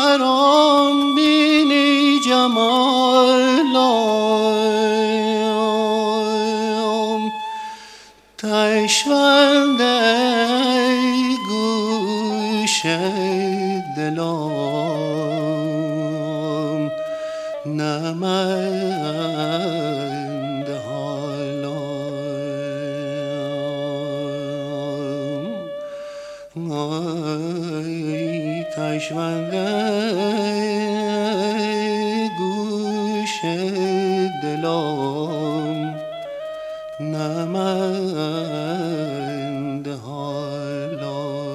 مرام بینی جمالم تشونده گوش دلم نمند حالم ای کشونده گوش دلم نمند حالم.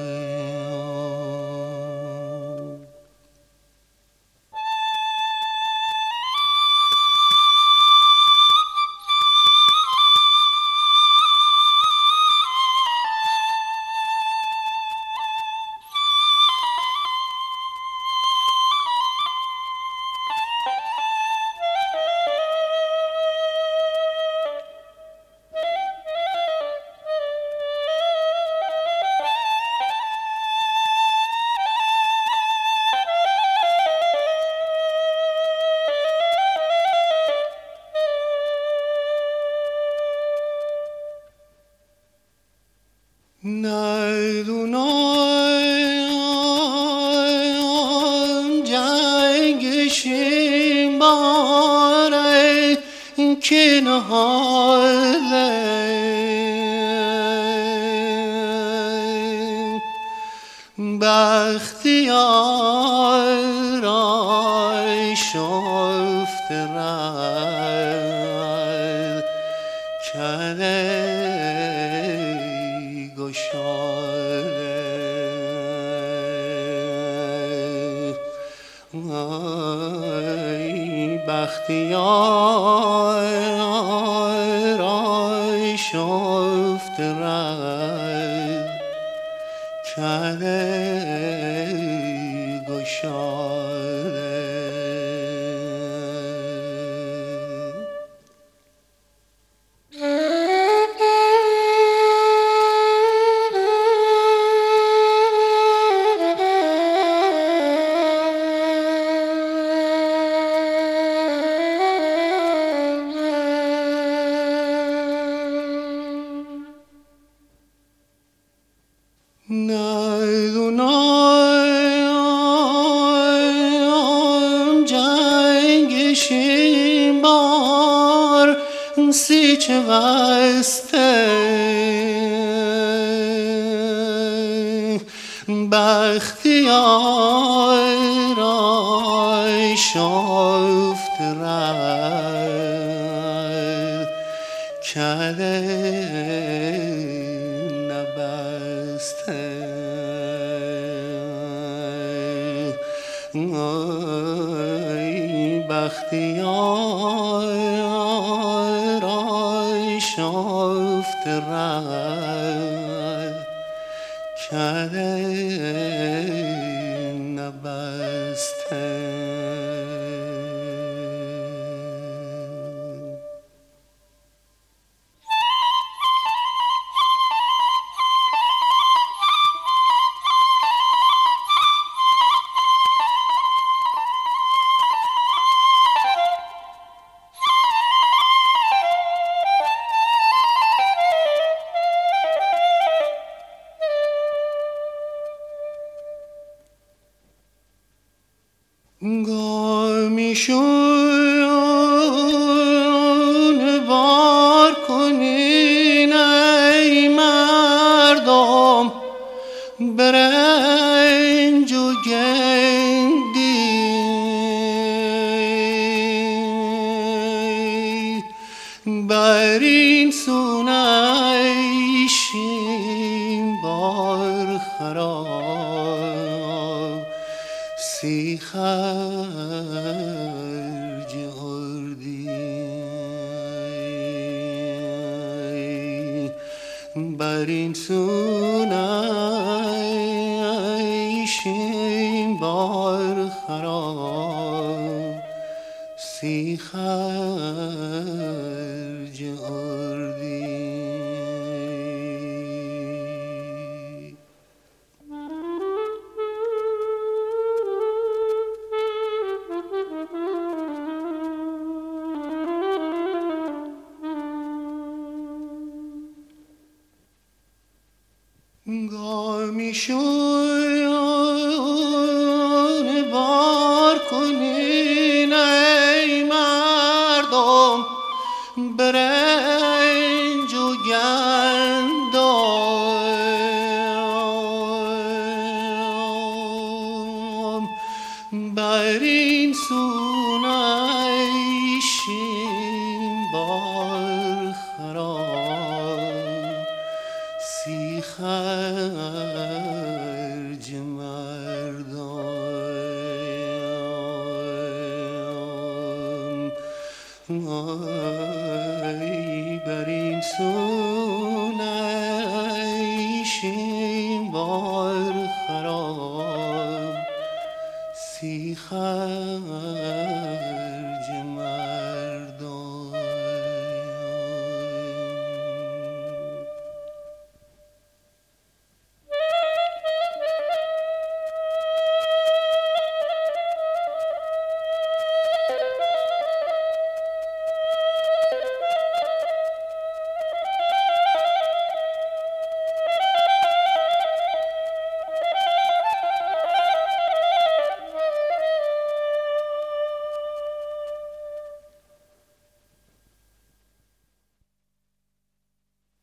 ندونم جنگش این باره که نهاله بختیار را شفت رد کله گشاده ای بختیار را شفت رد کله گشاده. ندونم جنگش این بار سی چه بسته بختیار را شفت رد کله نبسته ای بختیار را شفت رد کله نبسته. گامیشون بار کنین ای مردم برنج و گندی بر این سونیشین بار خراب سی خرج اردی بر این سونیشین بار خراب سی خرج اردی. گامیشون بار کنین ای مردم برنج و گندم بر این سونیشیم بار خراب سی خرج مردم ای بر این سونیشیم بار خراب سی خرج